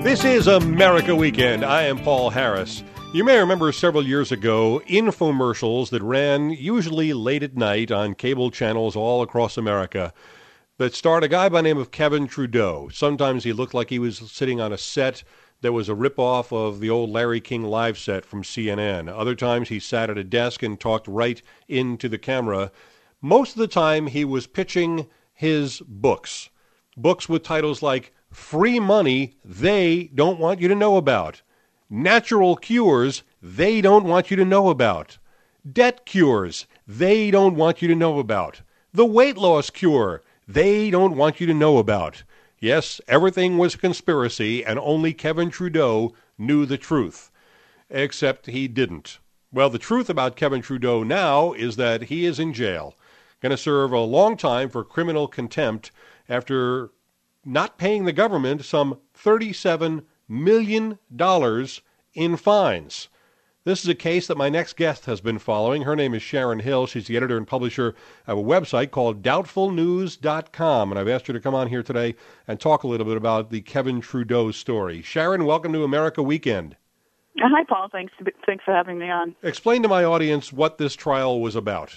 This is America Weekend. I am Paul Harris. You may remember several years ago infomercials that ran usually late at night on cable channels all across America that starred a guy by the name of Kevin Trudeau. Sometimes he looked like he was sitting on a set that was a ripoff of the old Larry King live set from CNN. Other times he sat at a desk and talked right into the camera. Most of the time he was pitching his books. Books with titles like Free Money They Don't Want You to Know About, Natural Cures They Don't Want You to Know About, Debt Cures They Don't Want You to Know About, The Weight Loss Cure They Don't Want You to Know About. Yes, everything was a conspiracy, and only Kevin Trudeau knew the truth. Except he didn't. Well, the truth about Kevin Trudeau now is that he is in jail. Going to serve a long time for criminal contempt after not paying the government some $37 million in fines. This is a case that my next guest has been following. Her name is Sharon Hill. She's the editor and publisher of a website called DoubtfulNews.com, and I've asked her to come on here today and talk a little bit about the Kevin Trudeau story. Sharon, welcome to America Weekend. Hi, Paul. Thanks for having me on. Explain to my audience what this trial was about.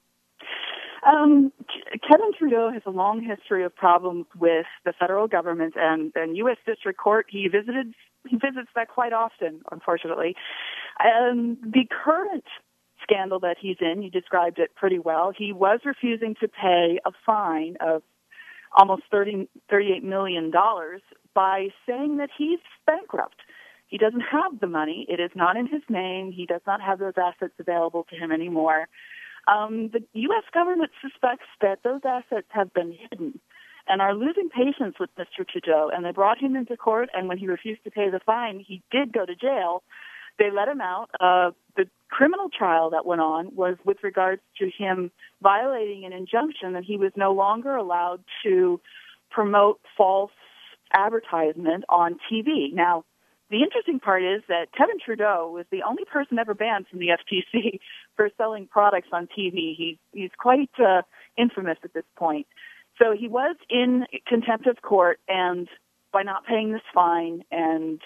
Kevin Trudeau has a long history of problems with the federal government and U.S. District Court. He visits that quite often, unfortunately. The current scandal that he's in, you described it pretty well. He was refusing to pay a fine of almost $38 million by saying that he's bankrupt. He doesn't have the money. It is not in his name. He does not have those assets available to him anymore. The U.S. government suspects that those assets have been hidden and are losing patience with Mr. Trudeau, and they brought him into court, and when he refused to pay the fine, he did go to jail. They let him out. The criminal trial that went on was with regards to him violating an injunction that he was no longer allowed to promote false advertisement on TV. Now, the interesting part is that Kevin Trudeau was the only person ever banned from the FTC for selling products on TV. He's quite infamous at this point. So he was in contempt of court, and by not paying this fine, and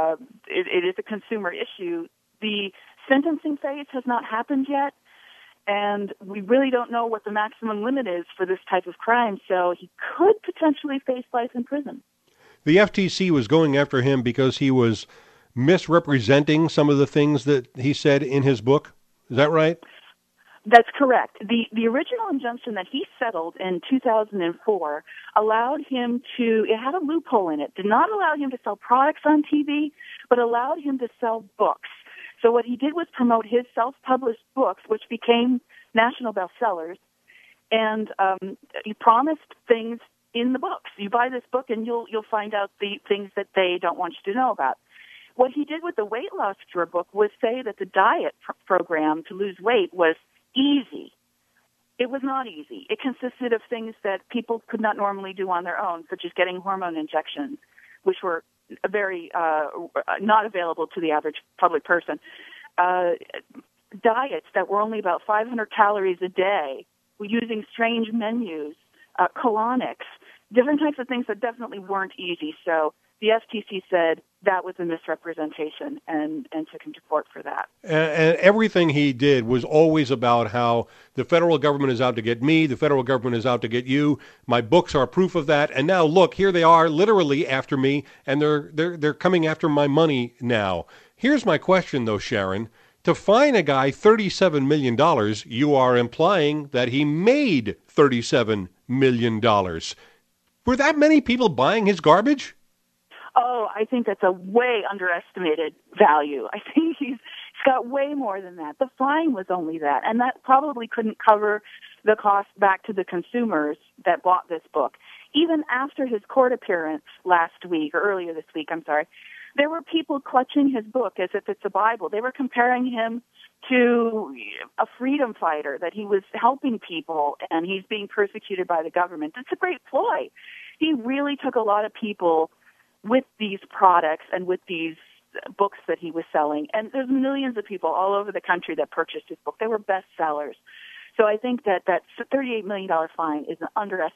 it is a consumer issue, the sentencing phase has not happened yet, and we really don't know what the maximum limit is for this type of crime, so he could potentially face life in prison. The FTC was going after him because he was misrepresenting some of the things that he said in his book. Is that right? That's correct. The original injunction that he settled in 2004 allowed him to, it had a loophole in it, did not allow him to sell products on TV, but allowed him to sell books. So what he did was promote his self-published books, which became national bestsellers, and he promised things in the books. You buy this book and you'll find out the things that they don't want you to know about. What he did with the Weight Loss Cure book was say that the diet program to lose weight was easy. It was not easy. It consisted of things that people could not normally do on their own, such as getting hormone injections, which were very not available to the average public person. Diets that were only about 500 calories a day, using strange menus, colonics, different types of things that definitely weren't easy. So the FTC said that was a misrepresentation and took him to court for that. And everything he did was always about how the federal government is out to get me, the federal government is out to get you. My books are proof of that. And now, look, here they are literally after me, and they're coming after my money now. Here's my question, though, Sharon. To fine a guy $37 million, you are implying that he made $37 million. Were that many people buying his garbage? Oh, I think that's a way underestimated value. I think he's got way more than that. The fine was only that, and that probably couldn't cover the cost back to the consumers that bought this book. Even after his court appearance earlier this week, there were people clutching his book as if it's a Bible. They were comparing him to a freedom fighter, that he was helping people and he's being persecuted by the government. It's a great ploy. He really took a lot of people with these products and with these books that he was selling. And there's millions of people all over the country that purchased his book. They were bestsellers. So I think that $38 million fine is an underestimate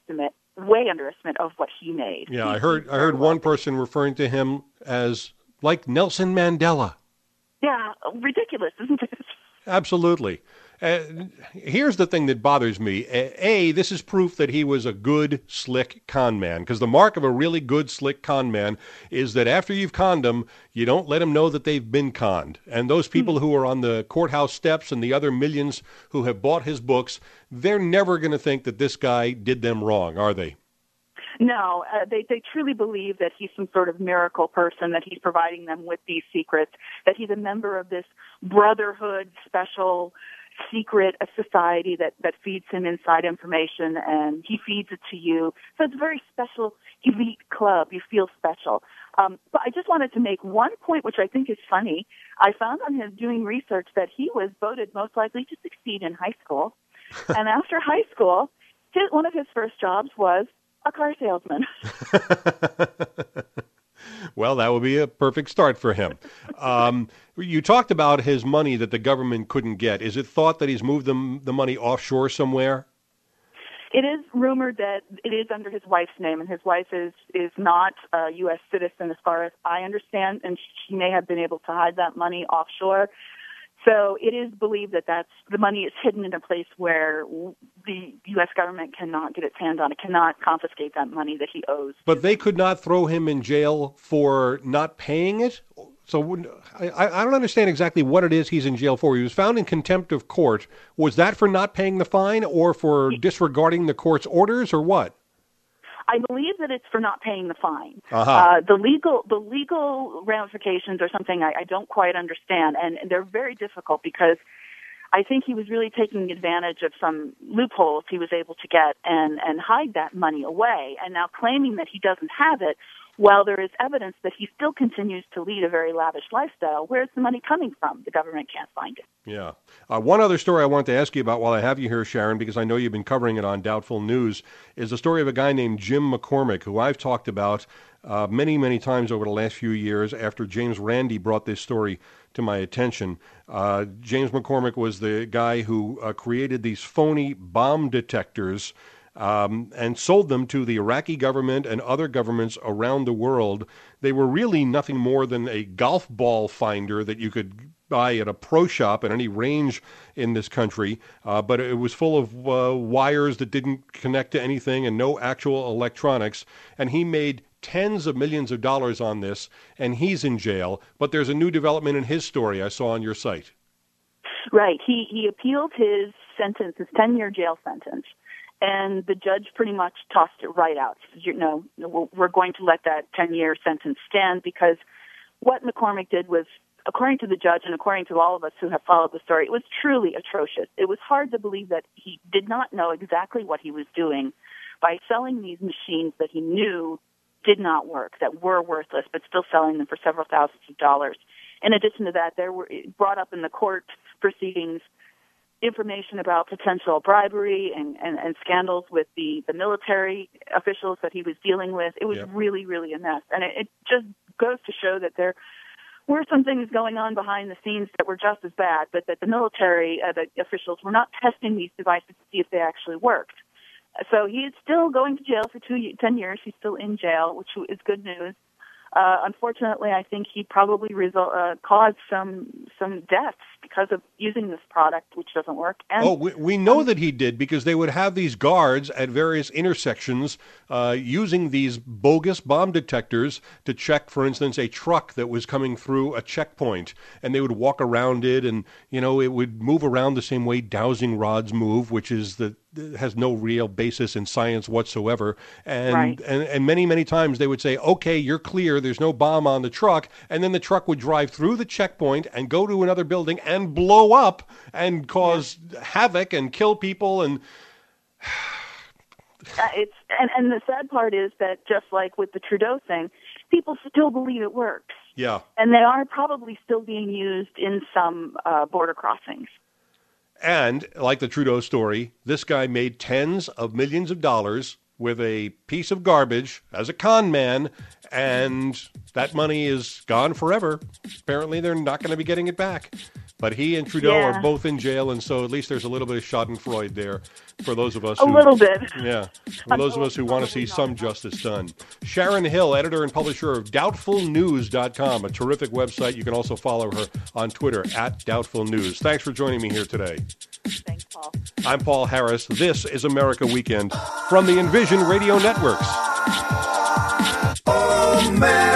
way underestimate of what he made. Yeah, I heard one person referring to him as like Nelson Mandela. Yeah, ridiculous, isn't it? Absolutely. Here's the thing that bothers me. This is proof that he was a good, slick con man, because the mark of a really good, slick con man is that after you've conned them, you don't let them know that they've been conned. And those people who are on the courthouse steps and the other millions who have bought his books, they're never going to think that this guy did them wrong, are they? No, they truly believe that he's some sort of miracle person, that he's providing them with these secrets, that he's a member of this brotherhood, special secret society that feeds him inside information, and he feeds it to you. So it's a very special, elite club. You feel special. But I just wanted to make one point, which I think is funny. I found on his doing research that he was voted most likely to succeed in high school. And after high school, one of his first jobs was a car salesman. Well, that would be a perfect start for him. You talked about his money that the government couldn't get. Is it thought that he's moved the money offshore somewhere? It is rumored that it is under his wife's name, and his wife is not a U.S. citizen as far as I understand, and she may have been able to hide that money offshore. So it is believed that the money is hidden in a place where the U.S. government cannot get its hand on it, cannot confiscate that money that he owes. But they could not throw him in jail for not paying it? So I don't understand exactly what it is he's in jail for. He was found in contempt of court. Was that for not paying the fine or for disregarding the court's orders or what? I believe that it's for not paying the fine. Uh-huh. The legal ramifications are something I don't quite understand, and they're very difficult because I think he was really taking advantage of some loopholes he was able to get and hide that money away, and now claiming that he doesn't have it, while there is evidence that he still continues to lead a very lavish lifestyle. Where's the money coming from? The government can't find it. Yeah. One other story I wanted to ask you about while I have you here, Sharon, because I know you've been covering it on Doubtful News, is the story of a guy named Jim McCormick, who I've talked about many, many times over the last few years after James Randi brought this story to my attention. James McCormick was the guy who created these phony bomb detectors and sold them to the Iraqi government and other governments around the world. They were really nothing more than a golf ball finder that you could buy at a pro shop at any range in this country, but it was full of wires that didn't connect to anything and no actual electronics. And he made tens of millions of dollars on this, and he's in jail. But there's a new development in his story I saw on your site. Right. He appealed his sentence, his 10-year jail sentence. And the judge pretty much tossed it right out. You know, we're going to let that 10-year sentence stand because what McCormick did was, according to the judge and according to all of us who have followed the story, it was truly atrocious. It was hard to believe that he did not know exactly what he was doing by selling these machines that he knew did not work, that were worthless, but still selling them for several thousands of dollars. In addition to that, there were brought up in the court proceedings information about potential bribery and scandals with the military officials that he was dealing with. It was really, really a mess. And it just goes to show that there were some things going on behind the scenes that were just as bad, but that the military the officials were not testing these devices to see if they actually worked. So he is still going to jail for 10 years. He's still in jail, which is good news. Unfortunately, I think he probably caused some deaths because of using this product, which doesn't work. And, we know that he did because they would have these guards at various intersections using these bogus bomb detectors to check, for instance, a truck that was coming through a checkpoint, and they would walk around it, and it would move around the same way dowsing rods move, which is has no real basis in science whatsoever. And, right. and many, many times they would say, okay, you're clear, there's no bomb on the truck. And then the truck would drive through the checkpoint and go to another building and blow up and cause havoc and kill people. And and the sad part is that just like with the Trudeau thing, people still believe it works. Yeah. And they are probably still being used in some border crossings. And, like the Trudeau story, this guy made tens of millions of dollars with a piece of garbage as a con man, and that money is gone forever. Apparently, they're not going to be getting it back. But he and Trudeau are both in jail, and so at least there's a little bit of schadenfreude there for those of us a little bit. Yeah, for those of us who want to see some justice done. Sharon Hill, editor and publisher of DoubtfulNews.com, a terrific website. You can also follow her on Twitter @DoubtfulNews. Thanks for joining me here today. Thanks, Paul. I'm Paul Harris. This is America Weekend from the Envision Radio Networks. Oh, man.